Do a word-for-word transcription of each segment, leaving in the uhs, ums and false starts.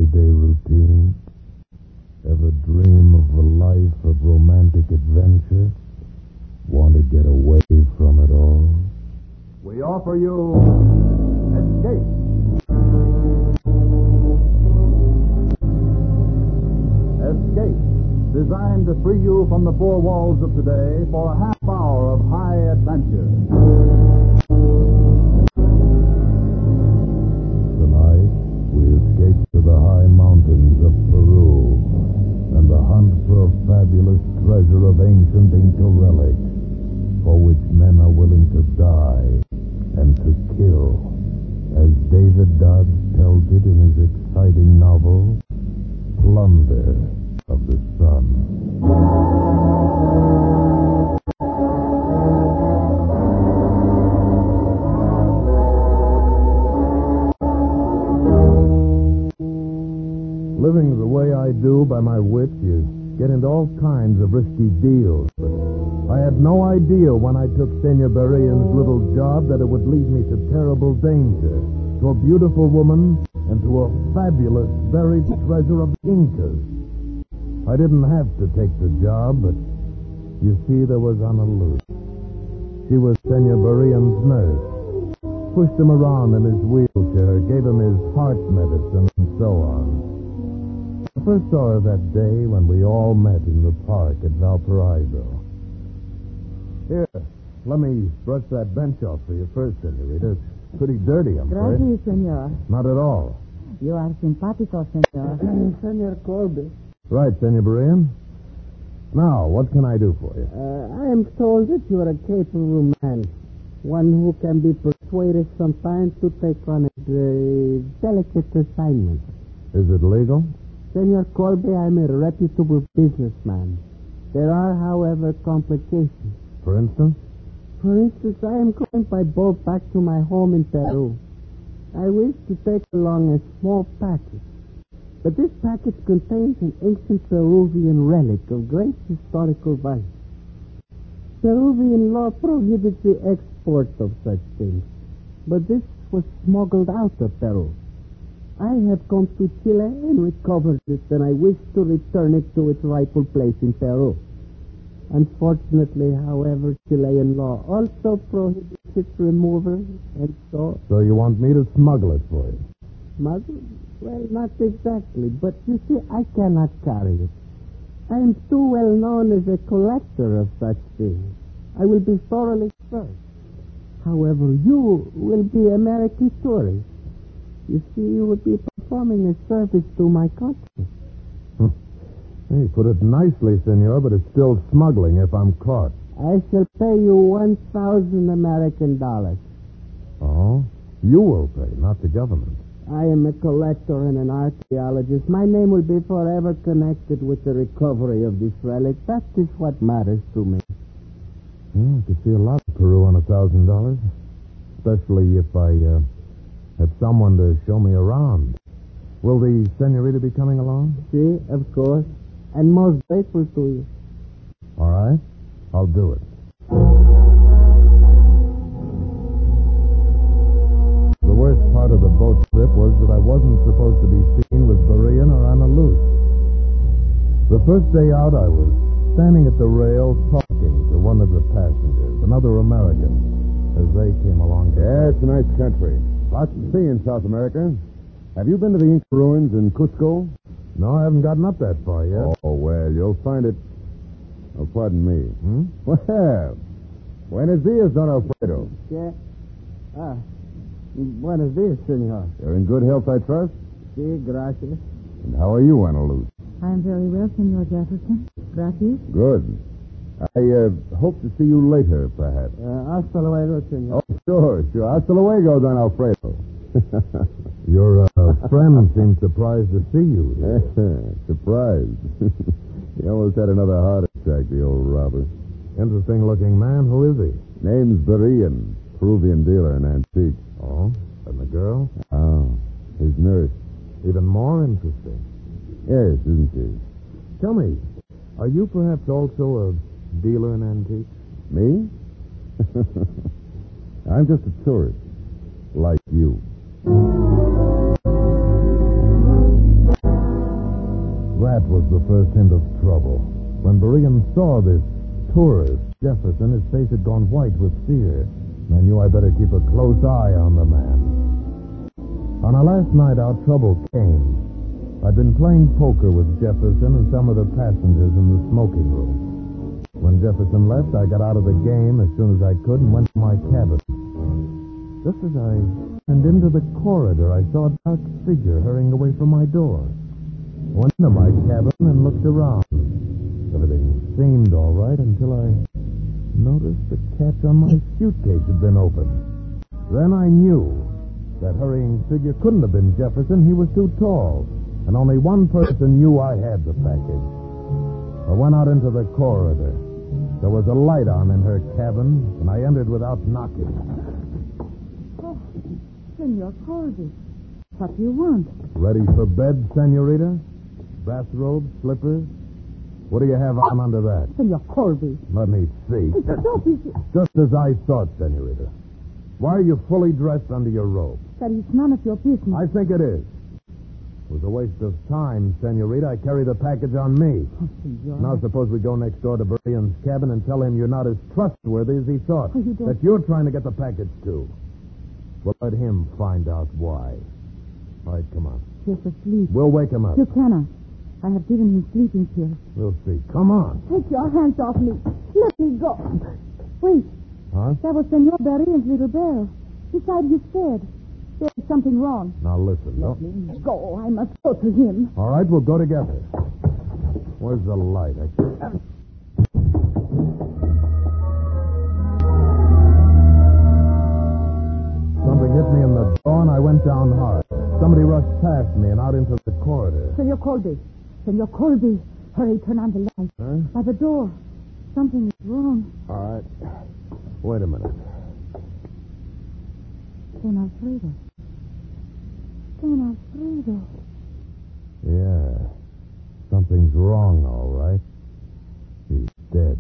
everyday routine? Ever dream of a life of romantic adventure? Want to get away from it all? We offer you Escape. Escape, designed to free you from the four walls of today for a half hour of high adventure. Tonight, we escape to the high mountains of Peru and the hunt for a fabulous treasure of ancient Inca relics for which men are willing to die and to kill, as David Dodge tells it in his exciting novel, Plunder of the Sun. Living the way I do by my wits, you get into all kinds of risky deals. But I had no idea when I took Senor Berrien's little job that it would lead me to terrible danger, to a beautiful woman, and to a fabulous buried treasure of Incas. I didn't have to take the job, but you see, there was Ana Luz. She was Senor Berrien's nurse. Pushed him around in his wheelchair, gave him his heart medicine, and so on. I first saw her that day when we all met in the park at Valparaiso. Here, let me brush that bench off for you first, Senorita. It's pretty dirty, I'm afraid. Gracias, senor. Not at all. You are simpático, senor. Senor Colby. Right, Senor Berrien. Now, what can I do for you? Uh, I am told that you are a capable man. One who can be persuaded sometimes to take on a uh, delicate assignment. Is it legal? Senor Colby, I am a reputable businessman. There are, however, complications. For instance? For instance, I am going by boat back to my home in Peru. I wish to take along a small package. But this package contains an ancient Peruvian relic of great historical value. Peruvian law prohibits the export of such things. But this was smuggled out of Peru. I have come to Chile and recovered it, and I wish to return it to its rightful place in Peru. Unfortunately, however, Chilean law also prohibits its removal, and so... So you want me to smuggle it for you? Smuggle? Well, not exactly, but you see, I cannot carry it. I am too well known as a collector of such things. I will be thoroughly searched. However, you will be American tourists. You see, you would be performing a service to my country. You put it nicely, senor, but it's still smuggling if I'm caught. I shall pay you one thousand American dollars. Oh? You will pay, not the government. I am a collector and an archaeologist. My name will be forever connected with the recovery of this relic. That is what matters to me. Yeah, I could see a lot of Peru on a thousand dollars. Especially if I uh, had someone to show me around. Will the senorita be coming along? See, of course. And most grateful to you. All right. I'll do it. The worst part of the boat trip was that I wasn't supposed to be seen with Berrien or Ana Luz. The first day out, I was standing at the rail talking to one of the passengers, another American, as they came along. Yeah, it's a nice country. Lots to see in South America. Have you been to the Inca ruins in Cusco? No, I haven't gotten up that far yet. Oh, well, you'll find it... Oh, pardon me. Hmm? Well, buenos dias, Don Alfredo. Yeah. Ah, buenos dias, senor. You're in good health, I trust? Sí, gracias. And how are you, Ana Luz? I'm very well, Senor Jefferson. Gracias. Good. I uh, hope to see you later, perhaps. Uh, hasta luego, senor. Oh, sure, sure. Hasta luego, Don Alfredo. Your uh, friend seems surprised to see you. Surprised. He almost had another heart attack, the old robber. Interesting-looking man. Who is he? Name's Berrien, Peruvian dealer in antiques. Oh, and the girl? Oh, his nurse. Even more interesting. Yes, isn't she? Tell me, are you perhaps also a dealer in antiques? Me? I'm just a tourist, like you. That was the first hint of trouble. When Berean saw this tourist, Jefferson, his face had gone white with fear. And I knew I better keep a close eye on the man. On our last night out, trouble came. I'd been playing poker with Jefferson and some of the passengers in the smoking room. When Jefferson left, I got out of the game as soon as I could and went to my cabin. Just as I turned into the corridor, I saw a dark figure hurrying away from my door. I went into my cabin and looked around. Everything seemed all right until I noticed the catch on my suitcase had been opened. Then I knew that hurrying figure couldn't have been Jefferson. He was too tall, and only one person knew I had the package. I went out into the corridor. There was a light on in her cabin, and I entered without knocking. Oh, Senor Colby, what do you want? Ready for bed, senorita? Bathrobe, slippers? What do you have on under that? Senor Colby. Let me see. Stop it. Just as I thought, senorita. Why are you fully dressed under your robe? That is none of your business. I think it is. It was a waste of time, senorita. I carry the package on me. Oh, senor. Now suppose we go next door to Berean's cabin and tell him you're not as trustworthy as he thought. Oh, you don't... That you're trying to get the package, too. We'll let him find out why. All right, come on. He's asleep. We'll wake him up. You cannot. I have given him sleeping pills. We'll see. Come on. Take your hands off me. Let me go. Wait. Huh? That was Senor Berean's little bell. Beside his bed. There's something wrong. Now listen. Let No. me go. I must go to him. All right, we'll go together. Where's the light? I... Something hit me in the jaw, and I went down hard. Somebody rushed past me and out into the corridor. Senor Colby. Senor Colby. Hurry, turn on the light. Huh? By the door. Something is wrong. All right. Wait a minute. Don Alfredo. Don Alfredo. Yeah. Something's wrong, all right. He's dead.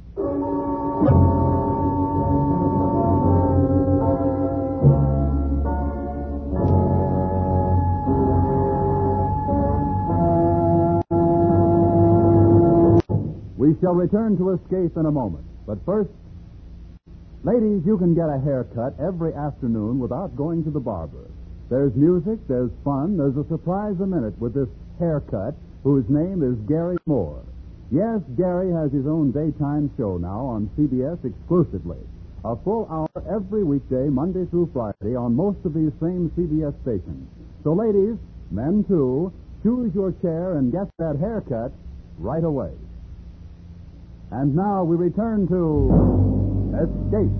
We shall return to Escape in a moment. But first, ladies, you can get a haircut every afternoon without going to the barber. There's music, there's fun, there's a surprise a minute with this haircut whose name is Gary Moore. Yes, Gary has his own daytime show now on C B S exclusively. A full hour every weekday, Monday through Friday, on most of these same C B S stations. So ladies, men too, choose your chair and get that haircut right away. And now we return to Escape.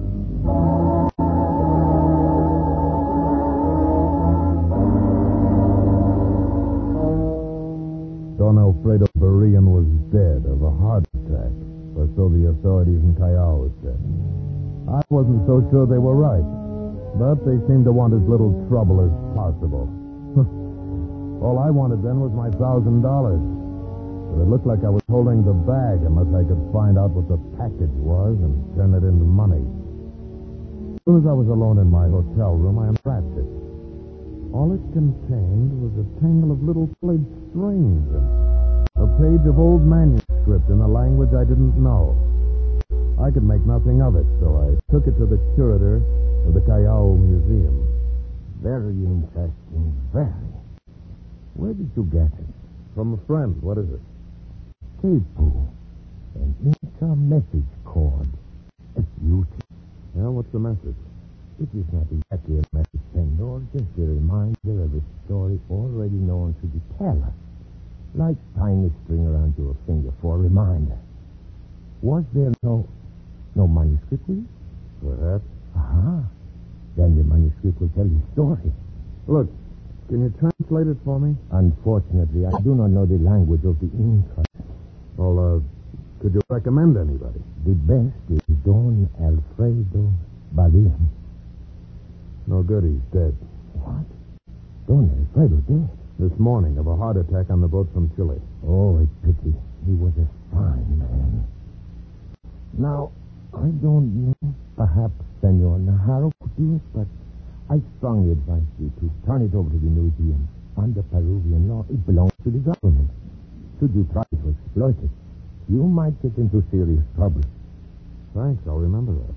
Don Alfredo Berean was dead of a heart attack, or so the authorities in Callao said. I wasn't so sure they were right, but they seemed to want as little trouble as possible. All I wanted then was my thousand dollars. But it looked like I was holding the bag unless I could find out what the package was and turn it into money. As soon as I was alone in my hotel room, I unwrapped it. All it contained was a tangle of little played strings and a page of old manuscript in a language I didn't know. I could make nothing of it, so I took it to the curator of the Callao Museum. Very interesting, very. Where did you get it? From a friend. What is it? Tepu, an Inca message cord. A beauty. Yeah, what's the message? It is not exactly a message, senor, just a reminder of a story already known to the teller. Like tying a string around your finger for a reminder. Was there no no manuscript with it? Perhaps. Aha. Then the manuscript will tell the story. Look, can you translate it for me? Unfortunately, I do not know the language of the Inca. Well, uh, could you recommend anybody? The best is Don Alfredo Berean. No good, he's dead. What? Don Alfredo dead? This morning of a heart attack on the boat from Chile. Oh, a pity. He was a fine man. Now, I don't know. Perhaps Senor Najarro could do it, but I strongly advise you to turn it over to the museum. Under Peruvian law, it belongs to the government. should you try to exploit it, you might get into serious trouble. Thanks, I'll remember that.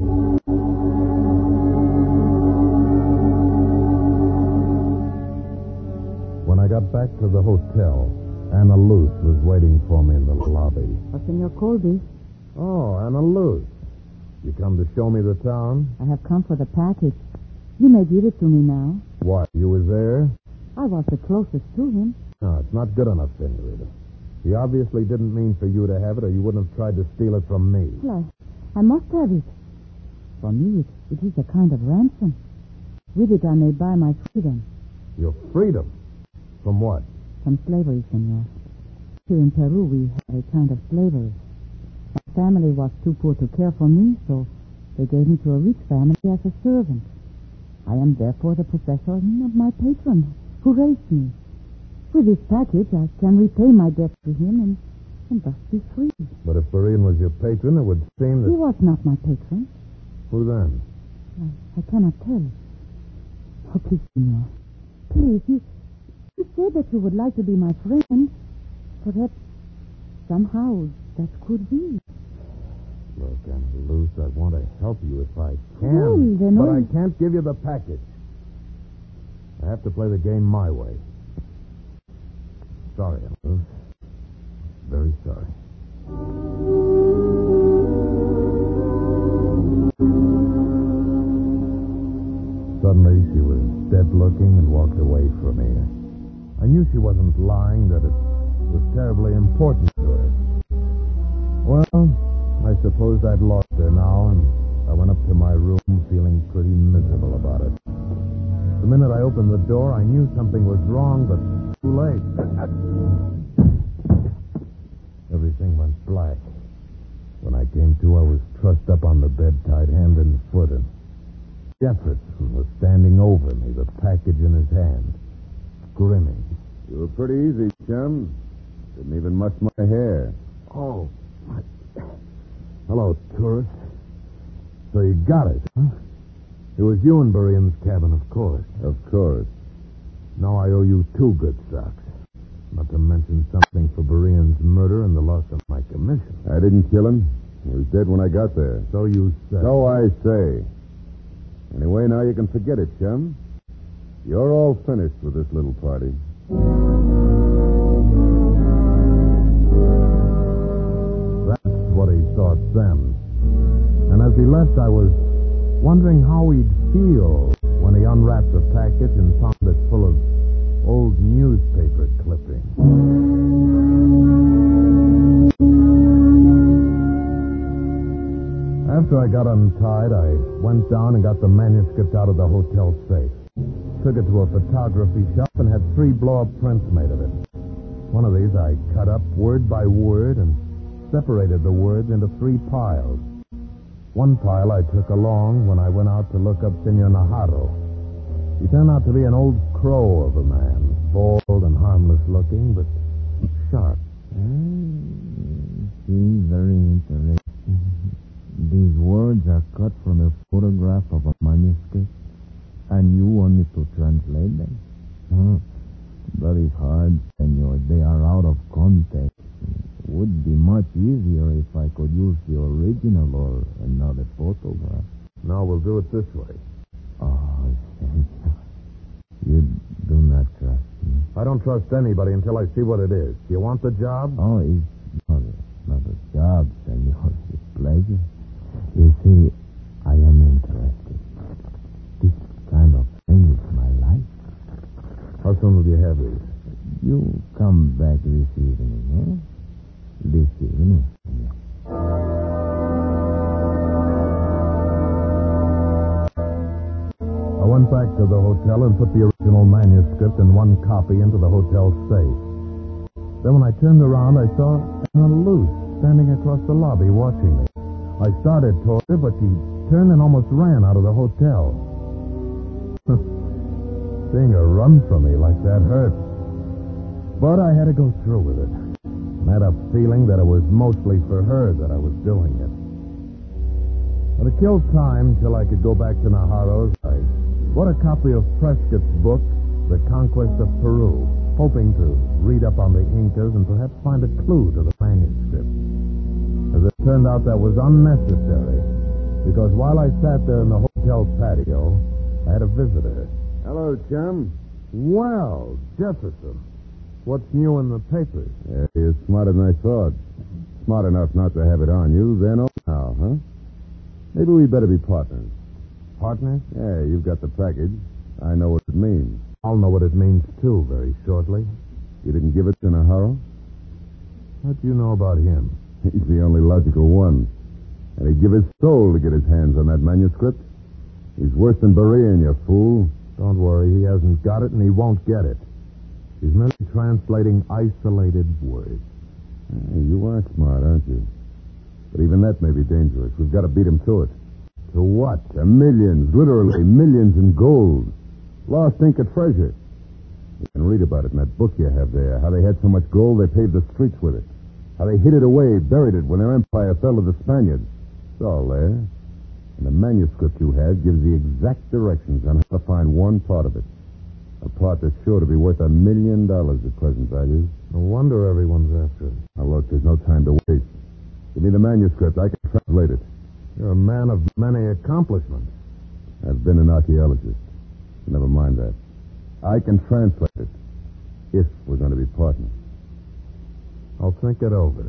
When I got back to the hotel, Anna Luce was waiting for me in the lobby. Oh, Senor Colby, Oh, Anna Luce. You come to show me the town? I have come for the package. You may give it to me now. What, you was there? I was the closest to him. No, it's not good enough, Senorita. He obviously didn't mean for you to have it, or you wouldn't have tried to steal it from me. Well, I, I must have it. For me, it, it is a kind of ransom. With it, I may buy my freedom. Your freedom? From what? From slavery, senor. Here in Peru, we have a kind of slavery. My family was too poor to care for me, so they gave me to a rich family as a servant. I am therefore the possessor of my patron, who raised me. With this package, I can repay my debt to him and, and thus be free. But if Berean was your patron, it would seem that... He was not my patron. Who then? I, I cannot tell. Oh, please, senor. Please, you, you said that you would like to be my friend. Perhaps somehow that could be. Look, Anna Luce, I want to help you if I can. Well, then but all- I can't give you the package. I have to play the game my way. Sorry, Anna Luce. Very sorry. Suddenly, she was dead-looking and walked away from me. I knew she wasn't lying, that it was terribly important to her. Well, I supposed I'd lost her now, and I went up to my room feeling pretty miserable about it. The minute I opened the door, I knew something was wrong, but too late. Everything went black. When I came to, I was trussed up on the bed, tied hand and foot, and Jefferson was standing over me, the package in his hand, grinning. You were pretty easy, chum. Didn't even muss my hair. Oh, my... Hello, tourist. So you got it, huh? It was you in Berean's cabin, of course. Of course. Now I owe you two good socks. Not to mention something for Berean's murder and the loss of my commission. I didn't kill him. He was dead when I got there. So you say. So I say. Anyway, now you can forget it, chum. You're all finished with this little party. That's what he thought then. And as he left, I was wondering how he'd feel when he unwrapped the package and found it full of old newspaper clippings. After I got untied, I went down and got the manuscript out of the hotel safe. Took it to a photography shop and had three blow-up prints made of it. One of these I cut up word by word and separated the words into three piles. One pile I took along when I went out to look up Senor Najarro. He turned out to be an old crow of a man, bald and harmless looking, but sharp. Mm, seems very interesting. These words are cut from a photograph of a manuscript, and you want me to translate them? Huh? Very hard, senor. They are out of context. Would be much easier if I could use the original or another photograph. No, we'll do it this way. Oh, senor. You do not trust me. I don't trust anybody until I see what it is. Do you want the job? Oh, it's not a, not a job, senor. It's a pleasure. You see, I am interested. This kind of thing is my life. How soon will you have these? You come back this evening, eh? This evening. Yeah. I went back to the hotel and put the original manuscript and one copy into the hotel safe. Then when I turned around, I saw Anna Luce standing across the lobby watching me. I started toward her, but she turned and almost ran out of the hotel. Seeing her run from me like that hurt. But I had to go through with it. I had a feeling that it was mostly for her that I was doing it. But to kill time till I could go back to Najarro's, I bought a copy of Prescott's book, The Conquest of Peru. hoping to read up on the Incas and perhaps find a clue to the manuscript. As it turned out, that was unnecessary, because while I sat there in the hotel patio, I had a visitor. Hello, chum. Well, Jefferson, what's new in the papers? Yeah, you're smarter than I thought. Smart enough not to have it on you, then or now, huh? Maybe we better be partners. Partners? Yeah, you've got the package. I know what it means. I'll know what it means, too, very shortly. You didn't give it to Naharro? How do you know about him? He's the only logical one. And he'd give his soul to get his hands on that manuscript. He's worse than Berean, you fool. Don't worry, he hasn't got it and he won't get it. He's merely translating isolated words. Hey, you are smart, aren't you? But even that may be dangerous. We've got to beat him to it. To what? To millions, literally millions in gold. Lost Inca treasure. You can read about it in that book you have there. How they had so much gold they paved the streets with it. How they hid it away, buried it when their empire fell to the Spaniards. It's all there. And the manuscript you have gives the exact directions on how to find one part of it. A part that's sure to be worth a million dollars at present value. No wonder everyone's after it. Now, look, there's no time to waste. Give me the manuscript. I can translate it. You're a man of many accomplishments. I've been an archaeologist. Never mind that. I can translate it, if we're going to be partners. I'll think it over.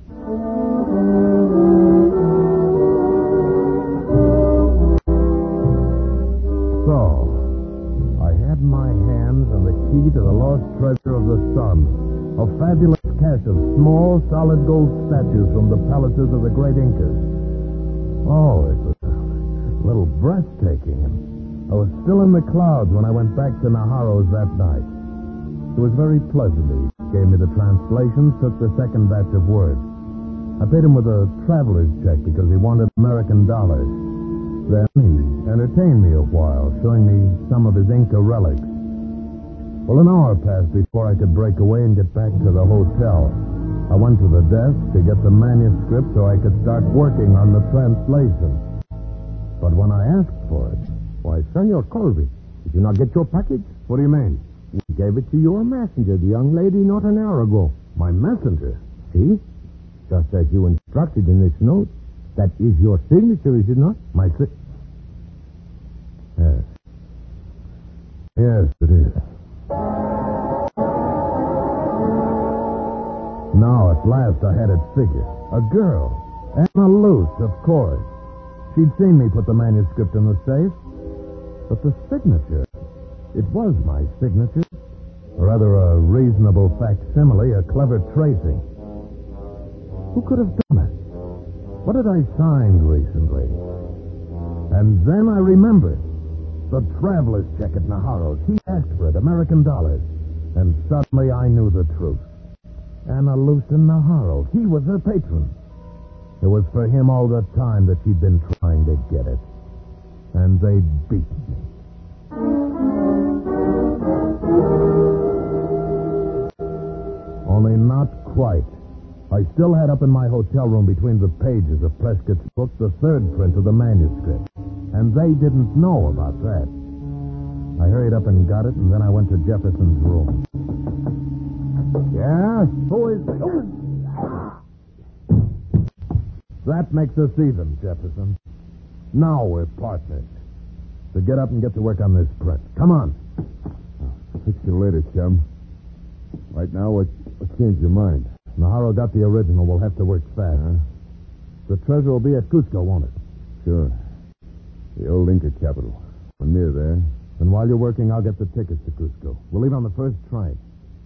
So, I had in my hands on the key to the lost treasure of the sun, a fabulous cache of small, solid gold statues from the palaces of the great Incas. Oh, it was a little breathtaking. I was still in the clouds when I went back to Naharro's that night. It was very pleasant. He gave me the translations, took the second batch of words. I paid him with a traveler's check because he wanted American dollars. Then he entertained me a while, showing me some of his Inca relics. Well, an hour passed before I could break away and get back to the hotel. I went to the desk to get the manuscript so I could start working on the translation. But when I asked for it... Why, Senor Colby, did you not get your package? What do you mean? We gave it to your messenger, the young lady, not an hour ago. My messenger? See? Just as you instructed in this note. That is your signature, is it not? My si... Yes. Yes, it is. Now, at last, I had it figured. A girl. Anna Luce, of course. She'd seen me put the manuscript in the safe. But the signature, it was my signature. Or rather, a reasonable facsimile, a clever tracing. Who could have done it? What had I signed recently? And then I remembered. The traveler's check at Naharro's. He asked for it, American dollars. And suddenly I knew the truth. Anna Luce in Naharro. He was her patron. It was for him all the time that she'd been trying to get it. And they'd beaten me. Only not quite. I still had up in my hotel room between the pages of Prescott's book the third print of the manuscript. And they didn't know about that. I hurried up and got it, and then I went to Jefferson's room. Yeah? Who is it? That makes us even, Jefferson. Now we're partners. So get up and get to work on this print. Come on. I'll fix you later, chum. Right now, what, what changed your mind? Naharro got the original. We'll have to work fast. Huh? The treasure will be at Cusco, won't it? Sure. The old Inca capital. We're near there. And while you're working, I'll get the tickets to Cusco. We'll leave on the first train.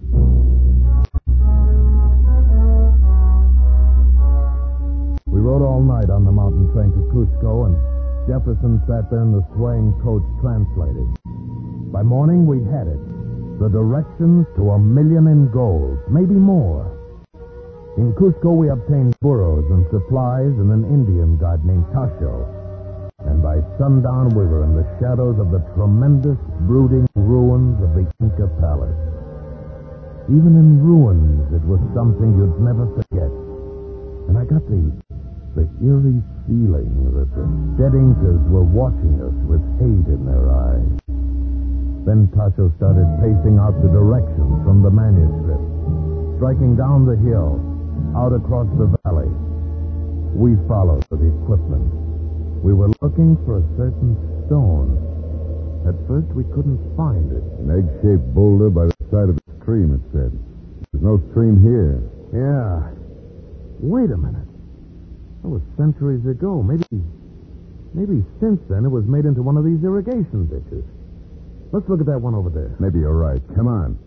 We rode all night on the mountain train to Cusco, and Jefferson sat there in the swaying coach translating. By morning, we had it. The directions to a million in gold, maybe more. In Cusco, we obtained burros and supplies and an Indian guide named Tasho. And by sundown, we were in the shadows of the tremendous, brooding ruins of the Inca Palace. Even in ruins, it was something you'd never forget. And I got the, the eerie feeling that the dead Incas were watching us with hate in their eyes. Then Tasso started pacing out the directions from the manuscript, striking down the hill, out across the valley. We followed with the equipment. We were looking for a certain stone. At first, we couldn't find it. An egg-shaped boulder by the side of the stream, it said. There's no stream here. Yeah. Wait a minute. That was centuries ago. Maybe, maybe since then it was made into one of these irrigation ditches. Let's look at that one over there. Maybe you're right. Come on.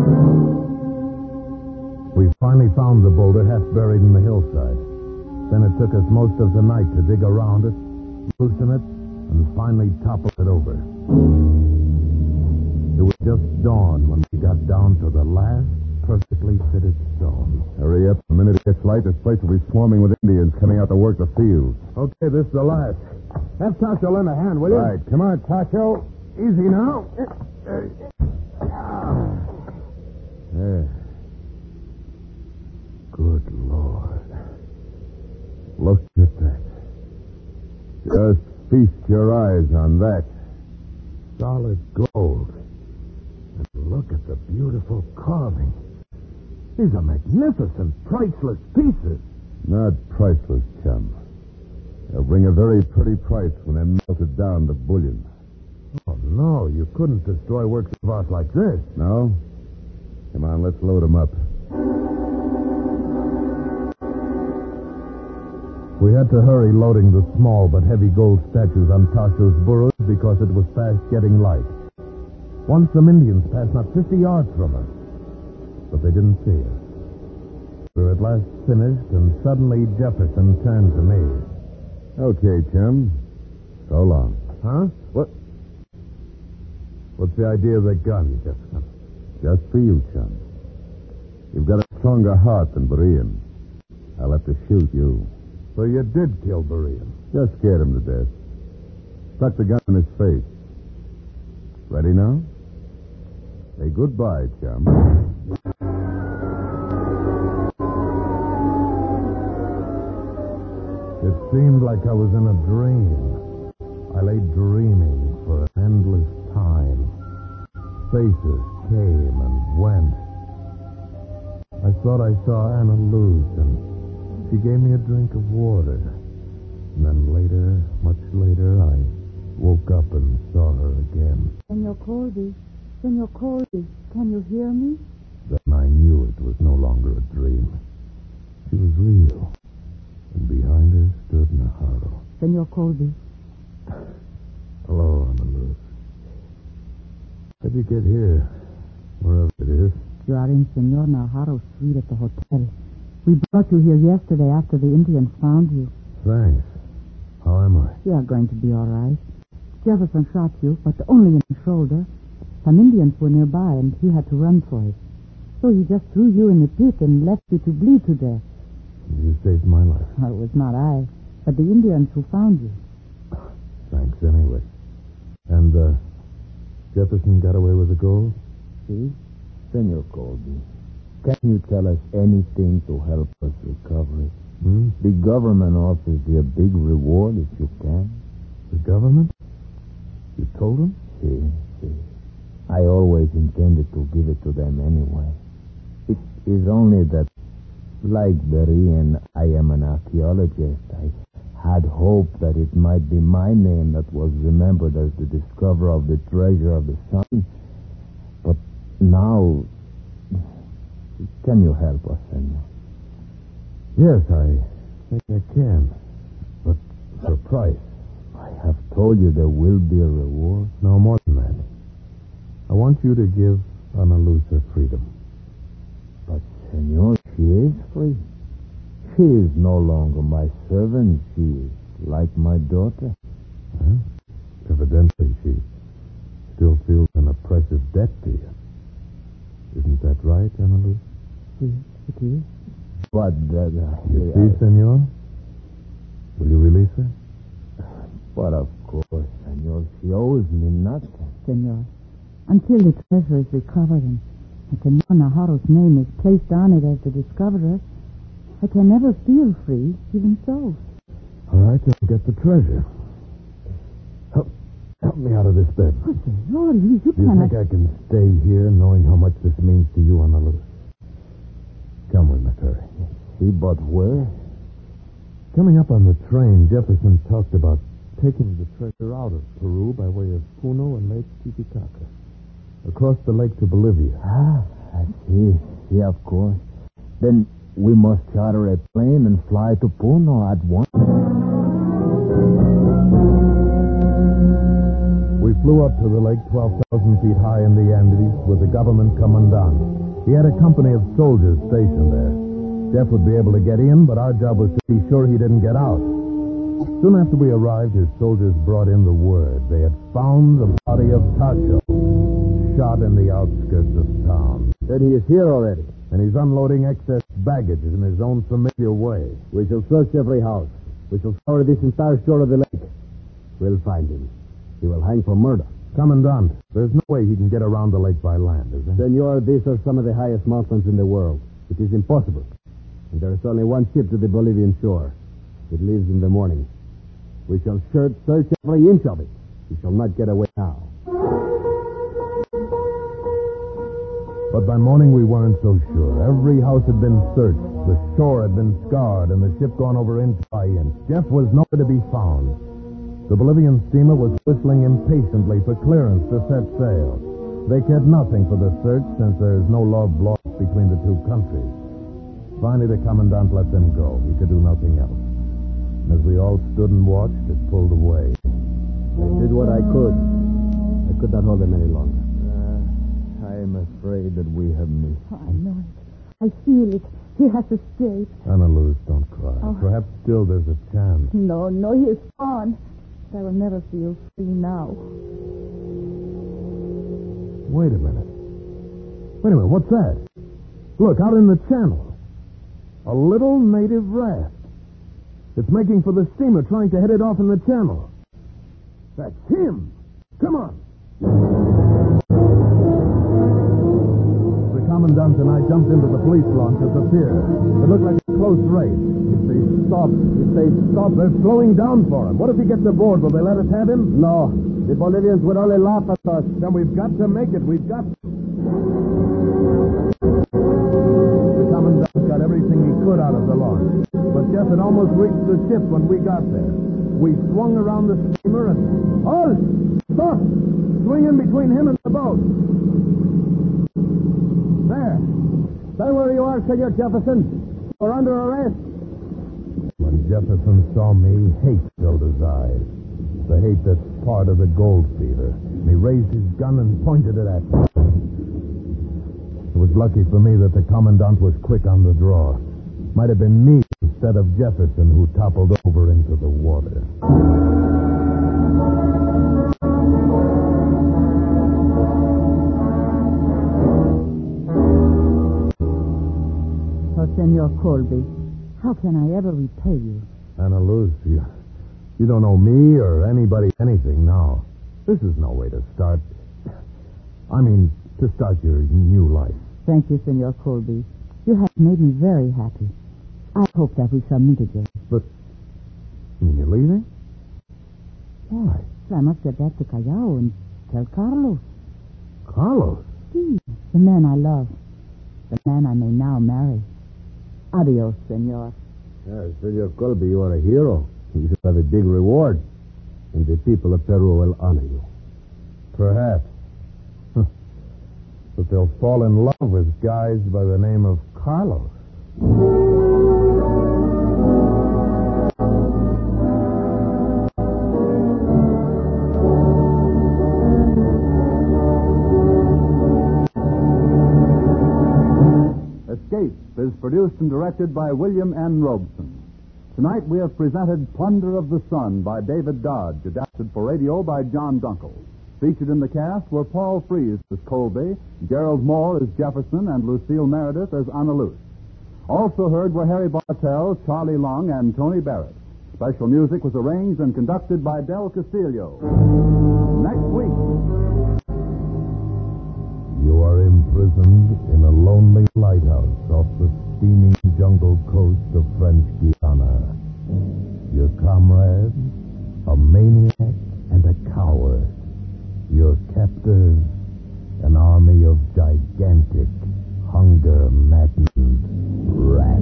We finally found the boulder half buried in the hillside. Then it took us most of the night to dig around it, loosen it, and finally topple it over. It was just dawn when we got down to the last perfectly fitted stone. Hurry up. The minute it gets light, this place will be swarming with Indians coming out to work the fields. Okay, this is the last. Have Tasso lend a hand, will you? Right. Come on, Tasso. Easy now. There. Good Lord. Look at that. Just feast your eyes on that. Solid gold. And look at the beautiful carving. These are magnificent, priceless pieces. Not priceless, chum. They'll bring a very pretty price when they're melted down to bullion. Oh, no, you couldn't destroy works of art like this. No? Come on, let's load them up. We had to hurry loading the small but heavy gold statues on Tasso's burros because it was fast getting light. Once some Indians passed not fifty yards from us, but they didn't see us. We were at last finished, and suddenly Jefferson turned to me. Okay, chum. So long. Huh? What? What's the idea of the gun, Jefferson? Just for you, chum. You've got a stronger heart than Berean. I'll have to shoot you. So you did kill Berean? Just scared him to death. Stuck the gun in his face. Ready now? Say goodbye, chum. It seemed like I was in a dream. I lay dreaming for an endless time. Faces came and went. I thought I saw Anna Luz, and she gave me a drink of water. And then later, much later, I woke up and saw her again. Senor Colby, Senor Colby, can you hear me? Then I knew it was no longer a dream. She was real. And behind her stood Najarro. Senor Colby. Hello, Anna Luz. How'd you get here? Wherever it is. You are in Senor Najarro's suite at the hotel. We brought you here yesterday after the Indians found you. Thanks. How am I? You are going to be all right. Jefferson shot you, but only in the shoulder. Some Indians were nearby, and he had to run for it. So he just threw you in the pit and left you to bleed to death. You saved my life. Well, it was not I, but the Indians who found you. Thanks anyway. And, uh, Jefferson got away with the gold? See? Senor Colby, can you tell us anything to help us recover it? Hmm? The government offers you a big reward if you can. The government? You told them? See, see. I always intended to give it to them anyway. It is only that, like Berean, I am an archaeologist. I had hoped that it might be my name that was remembered as the discoverer of the treasure of the sun. But now, can you help us, Senor? Yes, I think I can. But for a price. I have told you there will be a reward. No more than that. I want you to give Ana Luz her freedom. But, Senor, she is free. She is no longer my servant. She is like my daughter. Well, evidently she still feels an oppressive debt to you. Isn't that right, Ana Luz? Yes, it is. But, uh, You I, see, Senor? Will you release her? but of course, Senor, she owes me nothing. Senor, until the treasure is recovered and, and Senor Najarro's name is placed on it as the discoverer, I can never feel free, even so. All right, I'll get the treasure. Oh. Help me out of this bed. Oh, senor, you, you Do you cannot... think I can stay here knowing how much this means to you, Ana Luz? Come with me, Perry. See, but where? Coming up on the train, Jefferson talked about taking the treasure out of Peru by way of Puno and Lake Titicaca. Across the lake to Bolivia. Ah, I see. Yeah, of course. Then we must charter a plane and fly to Puno at once. We flew up to the lake twelve thousand feet high in the Andes with the government commandant. He had a company of soldiers stationed there. Jeff would be able to get in, but our job was to be sure he didn't get out. Soon after we arrived, his soldiers brought in the word. They had found the body of Tacho, shot in the outskirts of town. Then he is here already. And he's unloading excess baggage in his own familiar way. We shall search every house. We shall scour this entire shore of the lake. We'll find him. He will hang for murder. Commandant, there's no way he can get around the lake by land, is there? Senor, these are some of the highest mountains in the world. It is impossible. And there is only one ship to the Bolivian shore. It leaves in the morning. We shall search, search every inch of it. He shall not get away now. But by morning we weren't so sure. Every house had been searched. The shore had been scoured and the ship gone over inch by inch. Jeff was nowhere to be found. The Bolivian steamer was whistling impatiently for clearance to set sail. They cared nothing for the search since there is no love lost between the two countries. Finally, the commandant let them go. He could do nothing else. And as we all stood and watched, it pulled away. I did what I could. I could not hold him any longer. Uh, I am afraid that we have missed. Oh, I know it. I feel it. He has escaped. Ana Luz, don't cry. Oh. Perhaps still there's a chance. No, no, he is gone. I will never feel free now. Wait a minute. Wait a minute, what's that? Look, out in the channel. A little native raft. It's making for the steamer, trying to head it off in the channel. That's him. Come on. The commandant and I jumped into the police launch at the pier. It looked like a close race. If they stop, if they stop, they're slowing down for him. What if he gets aboard? Will they let us have him? No. The Bolivians would only laugh at us. Then we've got to make it. We've got to. The commandant got everything he could out of the launch. But Jeff had almost reached the ship when we got there. We swung around the steamer and... Halt! Stop! Swing in between him and the boat. There. Stay where you are, Senor Jefferson. We're under arrest. When Jefferson saw me, hate filled his eyes. The hate that's part of the gold fever. And he raised his gun and pointed it at me. It was lucky for me that the commandant was quick on the draw. Might have been me instead of Jefferson who toppled over into the water. Oh, Senor Colby, how can I ever repay you? Ana Luz, you, you don't owe me or anybody anything now. This is no way to start. I mean, to start your new life. Thank you, Senor Colby. You have made me very happy. I hope that we shall meet again. But, you mean you're leaving? Why? I must get back to Callao and tell Carlos. Carlos? See, the man I love. The man I may now marry. Adios, Senor. Yes, Senor Colby, you are a hero. You should have a big reward. And the people of Peru will honor you. Perhaps. But they'll fall in love with guys by the name of Carlos. Escape is produced and directed by William N. Robeson. Tonight we have presented Plunder of the Sun by David Dodge, adapted for radio by John Dunkel. Featured in the cast were Paul Frees as Colby, Gerald Moore as Jefferson, and Lucille Meredith as Ana Luz. Also heard were Harry Bartell, Charlie Long, and Tony Barrett. Special music was arranged and conducted by Del Castillo. Next week... You are imprisoned in a lonely lighthouse off the steaming jungle coast of French Guiana. Your comrade, a maniac and a coward. the maddened rat.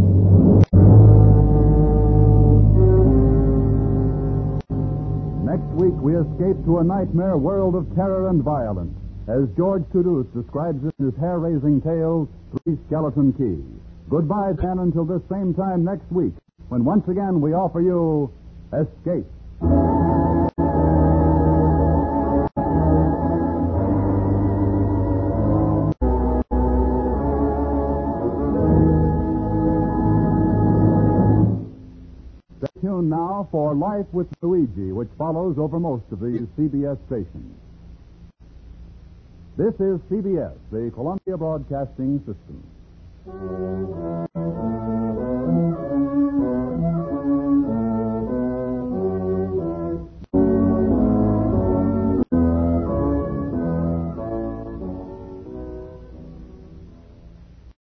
Next week, we escape to a nightmare world of terror and violence, as George Toulouse describes it in his hair-raising tale, Three Skeleton Key. Goodbye, then, until this same time next week, when once again we offer you Escape. Stay tuned now for Life with Luigi, which follows over most of these C B S stations. This is C B S, the Columbia Broadcasting System.